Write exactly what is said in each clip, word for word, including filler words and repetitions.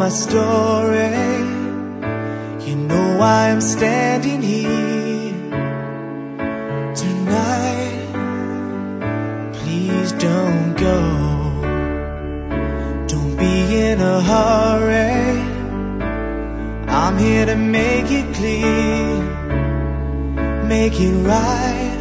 my story, you know I am standing here tonight. Please don't go, don't be in a hurry. I'm here to make it clear, make it right.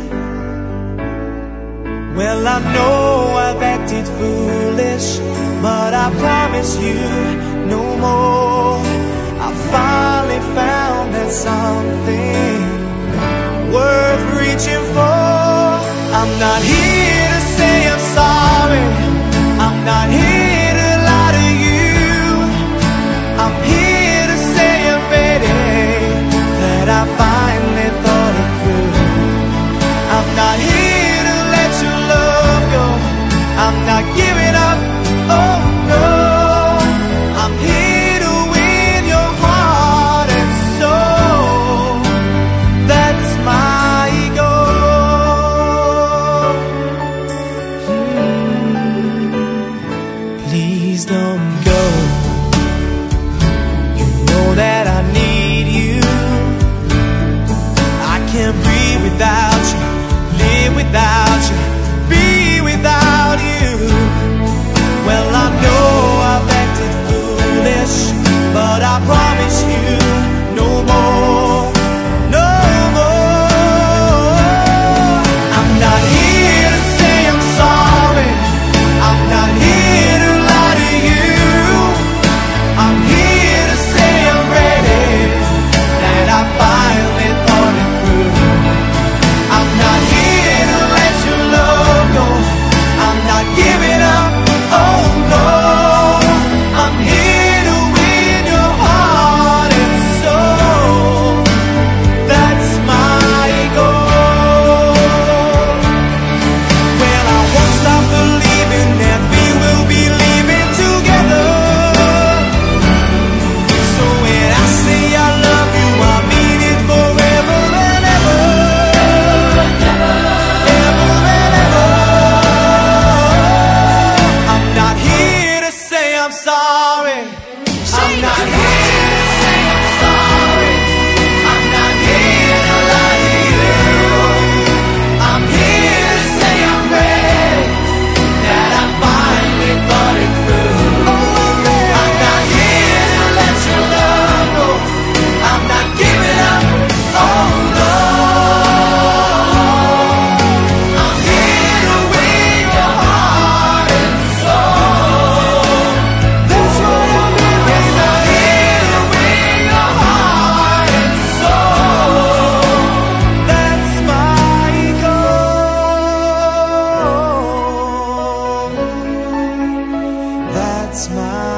Well, I know I've acted foolish, but I promise you no more. I finally found that something worth reaching for. I'm not here to say I'm sorry, I'm not here to lie to you. I'm here to say I'm ready, that I finally thought it through. I'm not here to let your love go, I'm not giving up, oh no. I'm here to win your heart and soul, that's my goal. Please don't go, you know that I need you. I can't breathe without you, live without you, be without you. Well, I know I've acted foolish, but I promise you no more, no more. I'm not here to say I'm sorry, I'm not here to lie to you. I'm here to say I'm ready, that I finally thought it through. I'm not here to let your love go, I'm not giving up, oh no. I'm here to win your heart and soul, that's my goal. Well, I won't stop believing that we will be living together. So when I say I love you, I mean it forever and ever, ever and ever. I'm not here to say I'm sorry, I'm not here to say I'm sorry, I'm not here to lie to you. I'm here to say I'm ready, that I finally thought it through. I'm not here to let your love go, I'm not giving up, oh no. I'm here to win your heart and soul, that's what I'm here. Yes, I'm here to win your heart and soul, that's my goal, that's my